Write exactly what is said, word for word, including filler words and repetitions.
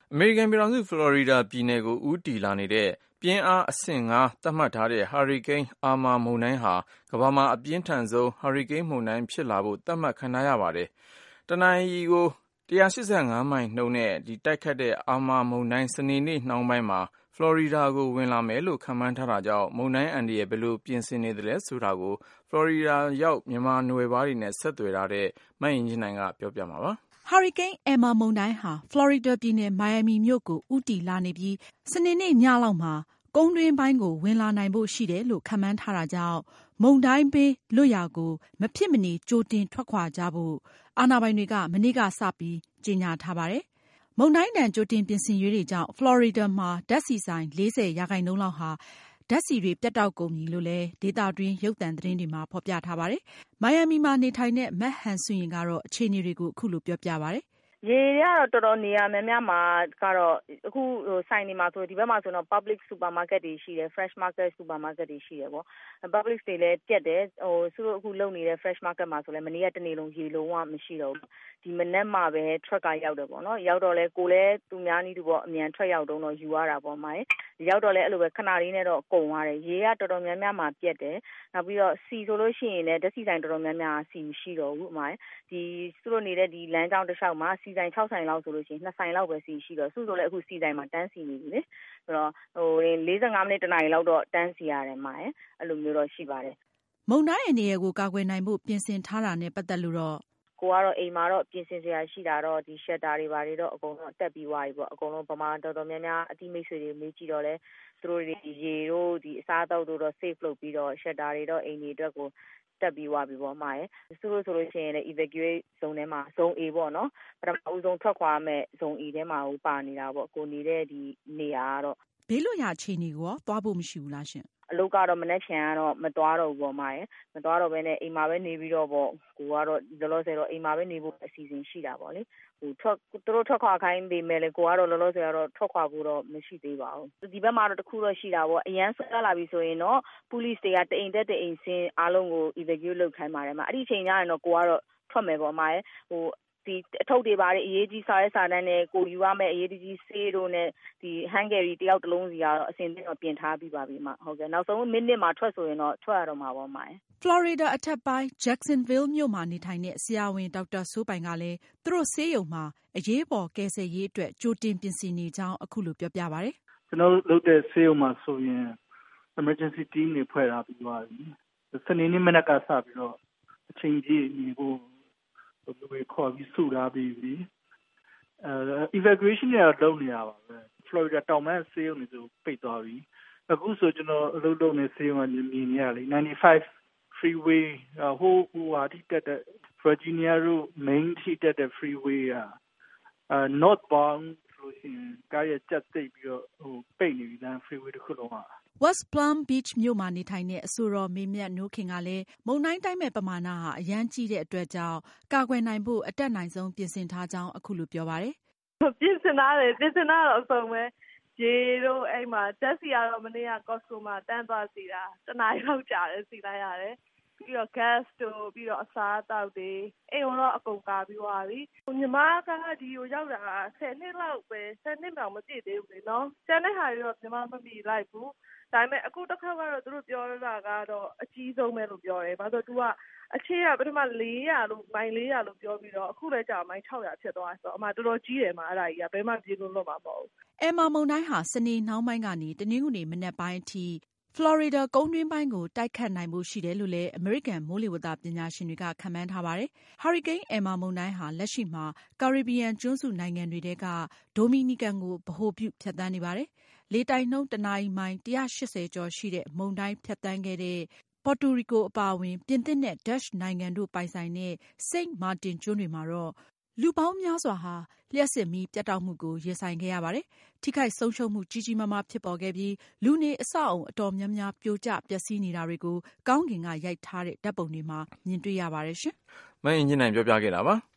အမေရိကန်ပြည်ထောင်စုဖလော်ရီဒါပြည်နယ်ကိုဦးတည်လာနေတဲ့ပြင်းအားအဆင့်ငါးသတ်မှတ်ထားတဲ့ဟာရီကိန်းအာမာမုန်တိုင်းဟာကမ္ဘာမှာအပြင်းထန်ဆုံးဟာရီကိန်းမုန်တိုင်းဖြစ်လာဖို့သတ်မှတ်ခံထားရပါတယ်။တနာရီကို၁၈၅မိုင်နှုန်းနဲ့တိုက်ခတ်တဲ့အာမာမုန်တိုင်းစနေနေ့နှောင်းပိုင်းမှာဖလော်ရီဒါကိုဝင်လာမယ်လို့ခန့်မှန်းထားတာကြောင့်မုန်တိုင်းအန္တရာယ်ဘယ်လိုပြင်ဆင်နေသလဲဆိုတာကိုဖလော်ရီဒါရောက်မြန်မာနွယ်ဖွားတွေနဲ့ဆက်သွယ်ထားတဲ့မအင်ကြင်းနိုင်ကပြောပြမှာပါ။ဟာရီကိန်းအမ်မာမုန်တိုင်းဟာဖလော်ရီဒါပြည်နယ်မိုင်ယာမီမြို့ကိုဦးတည်လာနေပြီးစနေနေ့ညလောက်မှာကုန်းတွင်းပိုင်းကိုဝင်လာနိုင်ဖို့ရှိတယ်လို့ခန့်မှန်းထားတာကြောင့်မုန်တိုင်းဘေးလွတ်ရာကိုမဖြစ်မနေကြိုတင်ထွက်ခွာကြဖို့အာဏာပိုင်တွေကမနေ့ကစပြီးကြေညာထားပါတယ်။မုန်တိုင်းဒဏ်ကြိုတင်ပြင်ဆင်ရေးတွေကြောင့်ဖလော်ရီဒါမှာဓာတ်ဆီဆိုင်လေးဆယ်ရာခိုင်နှုန်းလောက်ဟာဓာတ်ဆီတွေပြတ်တောက်ကုန်ပြီလို့လည်းဒေသတွင်းရုပ်သံသတင်းတွေမှာဖော်ပြထားပါတယ်။မိုင်ယာမီမှာနေထိုင်တဲ့မက်ဟန်စွင်ရင်ကတော့အခြေအနေတွေကိုအခုလိုပြောပြပါတယ်။ရေကတော့တော်တော်နေရာများများမှာကတော့အခုဟိုဆိုင်နေမှာဆိုဒီဘက်မှာဆိုတော့ public supermarket တွေရှိတယ် fresh market supermarket တွေရှိတယ်ပေါ့ public တွေလည်းပြတ်တယ်ဟိုသူတို့အခုလုပ်နေတဲ့ fresh market မှာဆိုလည်းမနေ့ကတနေ့လုံးရေလုံးဝမရှိတော့ဘူးဒီမနေ့မှပဲ truck ကရောက်တယ်ပေါ့နော်ရောက်တော့လဲကိုလည်းသူများနည်းတူပေါ့အမြန်ထွက်ရောက်တော့တော့ယူရတာပေါ့မိုင်းရောက်တော့လဲအဲ့လိုပဲခဏလေးနဲ့တော့ကုန်သွားတယ်ရေကတော်တော်များများမှာပြတ်တယ်နောက်ပြီးတော့စီဆိုလို့ရှိရင်လည်းဓာတ်ဆီဆိုင်တော်တော်များများစီမရှိတော့ဘူးမိုင်းဒီသူတို့နေတဲ့ဒီလမ်းကြောင်းတစ်လျှောက်မှာစီဆိုင်၆ဆိုင်လောက်ဆိုလို့ရှိရင်နှစ်ဆိုင်လောက်ပဲစီရှိတော့စုဆိုလည်းအခုစီဆိုင်မှာတန်းစီနေပြီလေဆိုတော့ဟို၄၅မိနစ်တနာရီလောက်တော့တန်းစီရတယ်မှာအဲ့လိုမျိုးတော့ရှိပါတယ်မုန်တိုင်းအနေရဲ့ကိုကာကွယ်နိုင်ဖို့ပြင်ဆင်ထားတာနဲ့ပတ်သက်လို့တော့ကိုကတော့အိမ်မှာတော့ပြင်ဆင်စရာရှိတာတော့ဒီ shelter တွေဘာတွေတော့အကုန်လုံးတက်ပြီးသွားပြီပေါ့အကုန်လုံးပမာတော်တော်များများအတိမိတ်ဆွေတွေမေးကြည့်တော့လဲသူတို့တွေရေတို့ဒီအစားအသောက်တို့တော့ safe လုပ်ပြီးတော့ shelter တွေတော့အိမ်တွေအတွက်ကိုတက်ပြီးသွားပြီပေါ့မှာရယ်သူတို့ဆိုလို့ရှိရင်လည်း evacuate zone ထဲမှာ zone A ပေါ့နော်ပထမဦးဆုံးထွက်ခွာမဲ့ zone A ထဲမှာကိုပါနေတာပေါ့ကိုနေတဲ့ဒီနေရာကတော့ဘေးလွတ်ရာအခြေအနေကိုသွားဖို့မရှိဘူးလားရှင်အလုပ်ကတော့မနေ့ဖြန်ကတော့မသွားတော့ဘူးပေါ့မှာရယ်မသွားတော့ဘဲနဲ့အိမ်မှာပဲနေပြီးတော့ပေါ့ကိုကတော့လောလောဆယ်တော့အိမ်မှာပဲနေဖို့အစီအစဉ်ရှိတာပေါ့လေဟိုထွက်သူတို့ထွက်ခွာခိုင်းပေမဲ့လေကိုကတော့လောလောဆယ်ကတော့ထွက်ခွာဖို့တော့မရှိသေးပါဘူးဒီဘက်မှာတော့တခုတော့ရှိတာပေါ့အရန်ဆွဲလာပြီဆိုရင်တော့ police တွေကတအိမ်တက်တအိမ်ဆင်းအားလုံးကို evacuate လုပ်ခိုင်းပါတယ်မှာအဲ့ဒီချိန်ကျရင်တော့ကိုကတော့ထွက်မယ်ပေါ့မှာရယ်ဟိုဒီအထုပ်တွေပါတယ်အရေးကြီးစားရဲစားတန်းနဲ့ကိုယူရမယ်အရေးကြီးဆေးတို့နဲ့ဒီ hangary တယောက်တစ်လုံးစီကတော့အစင်တင်တော့ပြင်ထားပြီးပါပြီမှာဟုတ်ကဲ့နောက်ဆုံးမိနစ်မှာထွက်ဆိုရင်တော့ထွက်ရတော့မှာပေါ့မှာဖလော်ရီဒါအထက်ပိုင်း Jacksonville မြို့မှာနေထိုင်တဲ့ဆရာဝန်ဒေါက်တာစိုးပိုင်ကလည်းသူတို့ဆေးရုံမှာအရေးပေါ်ကယ်ဆယ်ရေးအတွက်ကြိုတင်ပြင်ဆင်နေကြောင်းအခုလိုပြောပြပါတယ်ကျွန်တော်လုပ်တဲ့ဆေးရုံမှာဆိုရင် emergency team တွေဖွဲ့ထားပြီးသွားပြီစနေနေ့မနက်ကစပြီးတော့အချိန်ကြီးနေဖို့လူတွေခေါ်ပြီးစုထားပြီးပြီအဲ evacuation တွေတော့လုပ်နေရပါပဲ Florida တောင်ပိုင်းဆေးရုံတွေဆိုပိတ်သွားပြီအခုဆိုကျွန်တော်အလုပ်လုပ်နေဆေးရုံကမြင်နေရလေninety-five freeway ဟိုဟိုဟာတိတက်တဲ့ Virginia တို့ Main ထိတက်တဲ့ freeway อ่ะအဲ northbound ဆိုရင်ကားရကြက်သိပ်ပြီးတော့ဟိုပိတ်နေပြီလမ်း freeway တစ်ခုလုံးอ่ะ West Palm Beach မြို့မှာနေထိုင်တဲ့အဆိုတော်မေမြတ်နိုးခင်ကလည်းမုန်တိုင်းတိုင်းမဲ့ပမာဏဟာအရန်ကြီးတဲ့အတွက်ကြောင့်ကာကွယ်နိုင်ဖို့အတက်နိုင်ဆုံးပြင်ဆင်ထားကြောင်းအခုလိုပြောပါတယ်။ပြင်ဆင်ထားတယ်ပြင်ဆင်ထားတော့အဆုံးပဲရေတို့အဲ့မှာတက်စီကတော့မနေ့က Costco မှာတန်းသွားစီတာတနားရောက်ကြာတယ်စီလိုက်ရတယ်။ပြီးတော့ gas တို့ပြီးတော့အစားအသောက်တွေအိမ်တော့အကုန်ကာပြီးသွားပြီ။ညီမကဒီကိုရောက်တာဆယ်နှစ်လောက်ပဲဆယ်နှစ်တောင်မပြည့်သေးဘူးလေနော်။ကျန်တဲ့ဟာတွေတော့ညီမမမီလိုက်ဘူး။ဒါပေမဲ့အခုတစ်ခါကတော့သူတို့ပြောတာကတော့အကြီးဆုံးပဲလို့ပြောတယ်။ဘာလို့ तू ကအချေကပထမလေးရာလို့မိုင်လေးရာလို့ပြောပြီးတော့အခုလည်းကြာမိုင်၆ရာဖြစ်သွားဆိုတော့အမှတော်တော်ကြီးတယ်မှာအဲ့ဒါကြီးကဘယ်မှပြေလို့လွတ်မှာမဟုတ်ဘူး။အမ်မာမုန်တိုင်းဟာစနေနှောင်းပိုင်းကနေတနင်္ဂနွေမနက်ပိုင်းအထိဖလော်ရီဒါကုန်းတွင်းပိုင်းကိုတိုက်ခတ်နိုင်ဖို့ရှိတယ်လို့လည်းအမေရိကန်မိုးလေဝသပညာရှင်တွေကခန့်မှန်းထားပါတယ်။ဟာရီကိန်းအမ်မာမုန်တိုင်းဟာလက်ရှိမှာကာရစ်ဘီယံကျွန်းစုနိုင်ငံတွေထဲကဒိုမီနီကန်ကိုဗဟိုပြုဖြတ်သန်းနေပါတယ်။လေတိုက်နှုန်းတနာရီမိုင်၁၈၀ကျော်ရှိတဲ့မုန်တိုင်းဖြတ်သန်းခဲ့တဲ့ပေါ်တူရီကိုအပါအဝင်ပြင်သစ်နဲ့ဒတ်ရှ်နိုင်ငံတို့ပိုင်ဆိုင်တဲ့စိန့်မာတင်ကျွန်းတွေမှာတော့လူပေါင်းများစွာဟာလျှပ်စစ်မီးပြတ်တောက်မှုကိုရင်ဆိုင်ခဲ့ရပါတယ်။ထိခိုက်ဆုံးရှုံးမှုကြီးကြီးမားမားဖြစ်ပေါ်ခဲ့ပြီးလူနေအဆောက်အုံအတော်များများပြိုကျပျက်စီးနေတာတွေကိုကောင်းကင်ကရိုက်ထားတဲ့ဓာတ်ပုံတွေမှာမြင်တွေ့ရပါတယ်ရှင်။မအင်ဂျင်နိုင်ပြောပြခဲ့တာပါ။